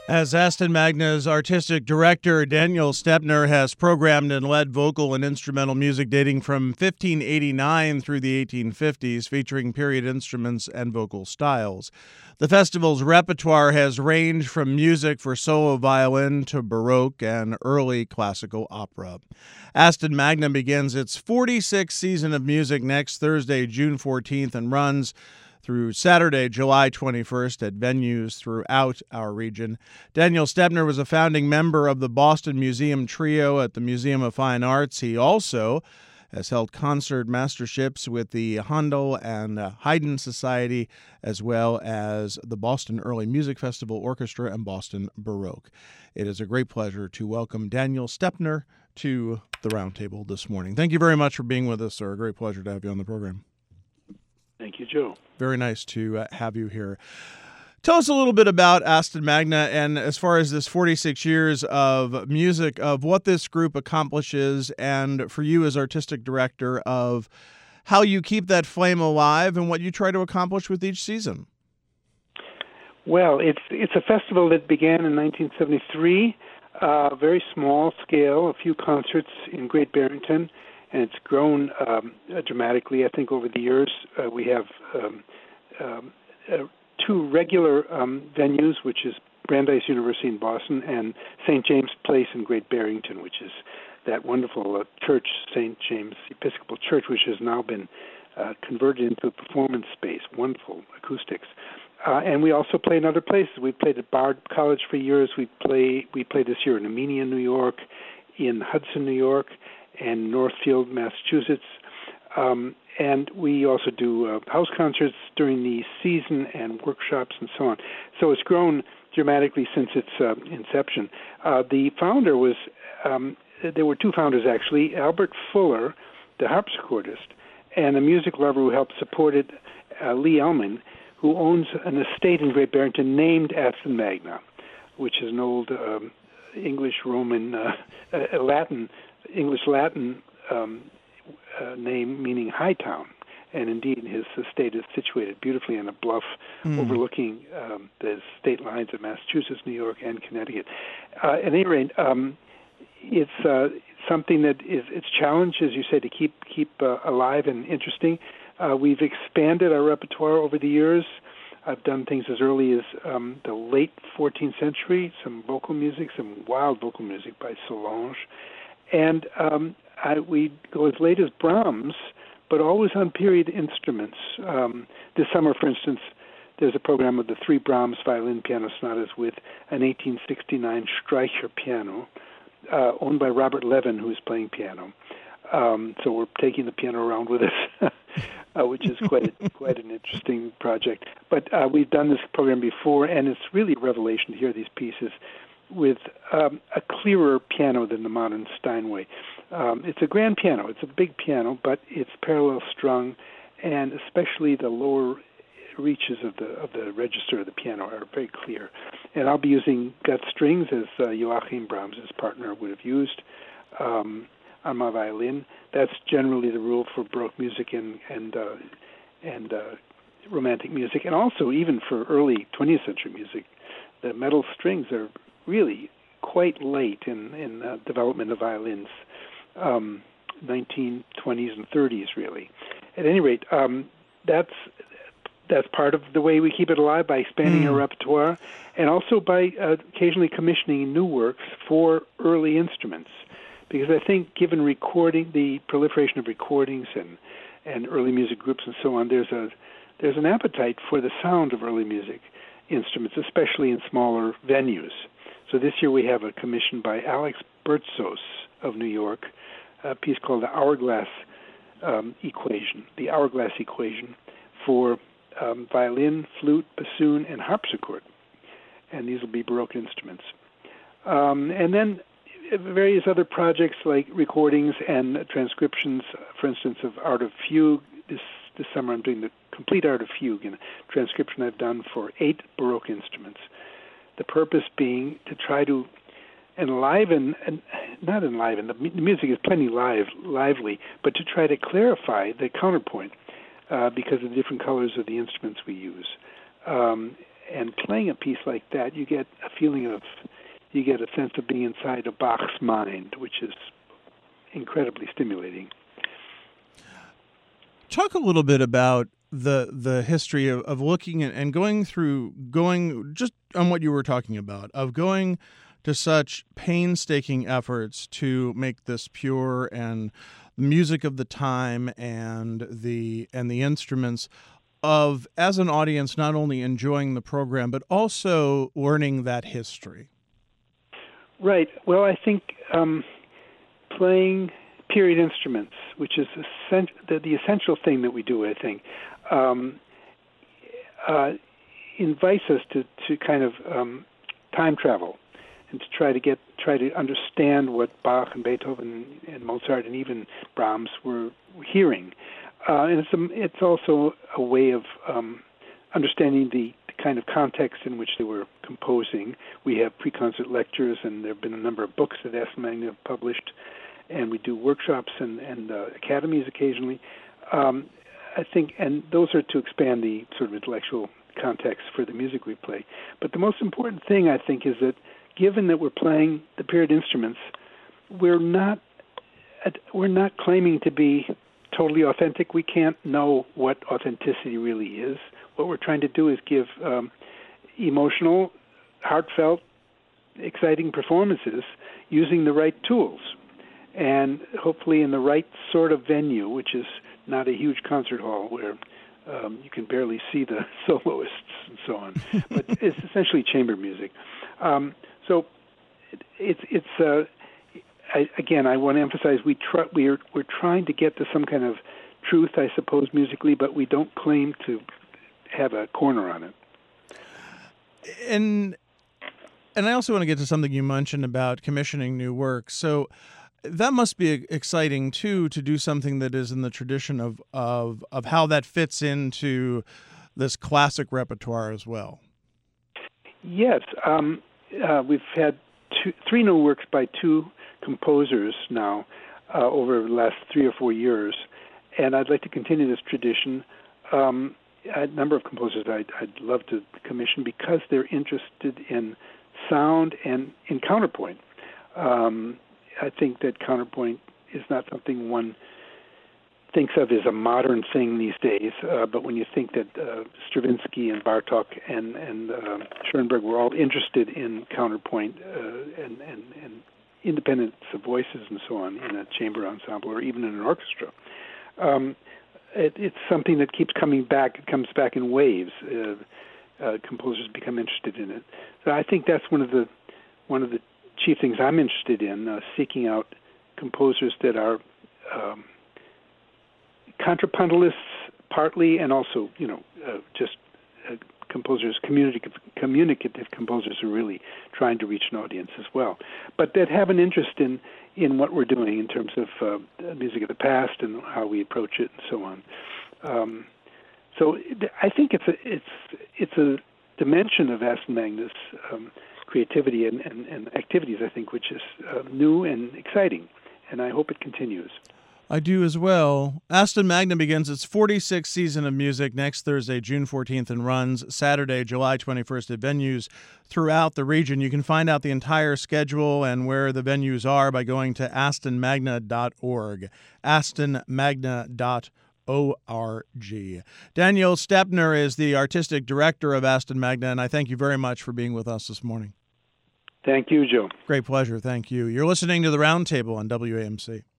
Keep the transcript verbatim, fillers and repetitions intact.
As Aston Magna's artistic director, Daniel Stepner has programmed and led vocal and instrumental music dating from fifteen eighty-nine through the eighteen fifties, featuring period instruments and vocal styles. The festival's repertoire has ranged from music for solo violin to Baroque and early classical opera. Aston Magna begins its forty-sixth season of music next Thursday, June fourteenth, and runs through Saturday, July twenty-first at venues throughout our region. Daniel Stepner was a founding member of the Boston Museum Trio at the Museum of Fine Arts. He also has held concert masterships with the Handel and Haydn Society, as well as the Boston Early Music Festival Orchestra and Boston Baroque. It is a great pleasure to welcome Daniel Stepner to the Roundtable this morning. Thank you very much for being with us, sir. A great pleasure to have you on the program. Thank you, Joe. Very nice to uh, have you here. Tell us a little bit about Aston Magna, and as far as this forty-six years of music, of what this group accomplishes, and for you as artistic director, of how you keep that flame alive and what you try to accomplish with each season. Well, it's it's a festival that began in nineteen seventy-three, uh, very small scale, a few concerts in Great Barrington, and it's grown um, dramatically, I think, over the years. Uh, we have um, um, uh, two regular um, venues, which is Brandeis University in Boston and Saint James Place in Great Barrington, which is that wonderful uh, church, Saint James Episcopal Church, which has now been uh, converted into a performance space, wonderful acoustics. Uh, and we also play in other places. We played at Bard College for years. We play we played this year in Armenia, New York, in Hudson, New York, and Northfield, Massachusetts. Um, and we also do uh, house concerts during the season and workshops and so on. So it's grown dramatically since its uh, inception. Uh, the founder was, um, there were two founders actually, Albert Fuller, the harpsichordist, and a music lover who helped support it, uh, Lee Elman, who owns an estate in Great Barrington named Aston Magna, which is an old um, English Roman, uh, uh, Latin English-Latin um, uh, name meaning high town. And indeed, his estate is situated beautifully on a bluff mm. overlooking um, the state lines of Massachusetts, New York, and Connecticut. Uh, at any rate, um, it's uh, something that is it's challenged, as you say, to keep keep uh, alive and interesting. Uh, we've expanded our repertoire over the years. I've done things as early as um, the late fourteenth century, some vocal music, some wild vocal music by Solange. And um, I, we go as late as Brahms, but always on period instruments. Um, this summer, for instance, there's a program of the three Brahms violin piano sonatas with an eighteen sixty-nine Streicher piano, uh, owned by Robert Levin, who's playing piano. Um, so we're taking the piano around with us, uh, which is quite a, quite an interesting project. But uh, we've done this program before, and it's really a revelation to hear these pieces with um, a clearer piano than the modern Steinway. Um, it's a grand piano. It's a big piano, but it's parallel strung, and especially the lower reaches of the of the register of the piano are very clear. And I'll be using gut strings, as uh, Joachim Brahms, his partner, would have used um, on my violin. That's generally the rule for Baroque music and and uh, and uh, romantic music, and also even for early twentieth century music. The metal strings are really quite late in, in uh, development of violins, um, nineteen twenties and thirties, really. At any rate, um, that's that's part of the way we keep it alive, by expanding mm. our repertoire, and also by uh, occasionally commissioning new works for early instruments. Because I think, given recording, the proliferation of recordings and, and early music groups and so on, there's a there's an appetite for the sound of early music instruments, especially in smaller venues. So this year we have a commission by Alex Bertzos of New York, a piece called the Hourglass um, Equation, the Hourglass Equation for um, violin, flute, bassoon, and harpsichord. And these will be Baroque instruments. Um, and then various other projects like recordings and transcriptions, for instance, of Art of Fugue. This, this summer I'm doing the complete Art of Fugue, and a transcription I've done for eight Baroque instruments. The purpose being to try to enliven, and not enliven, the music is plenty live, lively, but to try to clarify the counterpoint uh, because of the different colors of the instruments we use. Um, and playing a piece like that, you get a feeling of, you get a sense of being inside of Bach's mind, which is incredibly stimulating. Talk a little bit about the the history of, of looking at and going through, going just on what you were talking about, of going to such painstaking efforts to make this pure, and the music of the time and the and the instruments of, as an audience, not only enjoying the program but also learning that history. Right. Well, I think um, playing period instruments, which is essen- the, the essential thing that we do, I think, um, uh, invites us to, to kind of um, time travel and to try to get try to understand what Bach and Beethoven and Mozart and even Brahms were hearing. Uh, and it's a, it's also a way of um, understanding the, the kind of context in which they were composing. We have pre-concert lectures, and there have been a number of books that Aston Magna have published, and we do workshops and, and uh, academies occasionally. Um, I think, and those are to expand the sort of intellectual context for the music we play. But the most important thing, I think, is that given that we're playing the period instruments, we're not we're not claiming to be totally authentic. We can't know what authenticity really is. What we're trying to do is give um, emotional, heartfelt, exciting performances using the right tools, and hopefully in the right sort of venue, which is not a huge concert hall where um, you can barely see the soloists and so on, but it's essentially chamber music. Um, so it, it's it's uh, I, again, I want to emphasize we try, we're we're trying to get to some kind of truth, I suppose, musically, but we don't claim to have a corner on it. And and I also want to get to something you mentioned about commissioning new work. So that must be exciting too, to do something that is in the tradition of of of how that fits into this classic repertoire as well. Yes, um, uh, we've had two, three new works by two composers now uh, over the last three or four years, and I'd like to continue this tradition. Um, a number of composers I'd, I'd love to commission because they're interested in sound and in counterpoint. Um, I think that counterpoint is not something one thinks of as a modern thing these days, uh, but when you think that uh, Stravinsky and Bartók and, and uh, Schoenberg were all interested in counterpoint uh, and, and, and independence of voices and so on in a chamber ensemble or even in an orchestra, um, it, it's something that keeps coming back. It comes back in waves. Uh, uh, composers become interested in it. So I think that's one of the one of the chief things I'm interested in, uh, seeking out composers that are um, contrapuntalists partly, and also, you know, uh, just uh, composers, communicative, communicative composers who are really trying to reach an audience as well, but that have an interest in, in what we're doing in terms of uh, music of the past and how we approach it and so on. Um, so I think it's a, it's it's a dimension of Aston Magna's um, creativity and, and, and activities, I think, which is uh, new and exciting, and I hope it continues. I do as well. Aston Magna begins its forty-sixth season of music next Thursday, June fourteenth, and runs Saturday, July twenty-first at venues throughout the region. You can find out the entire schedule and where the venues are by going to aston magna dot org. aston magna dot org. Daniel Stepner is the artistic director of Aston Magna, and I thank you very much for being with us this morning. Thank you, Joe. Great pleasure. Thank you. You're listening to The Roundtable on W A M C.